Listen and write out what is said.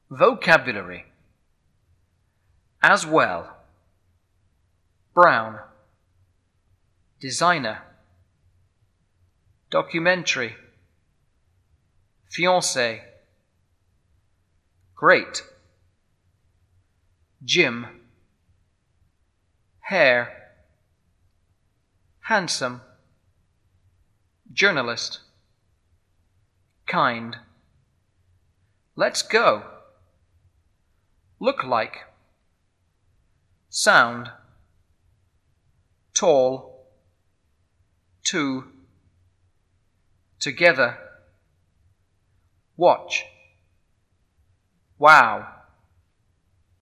Vocabulary. As well. Brown. Designer. Documentary. Fiancé. Great. Jim. Hair. Handsome. Journalist. Kind. Let's go. Look like. Sound. Tall. Two. Together. Watch. Wow.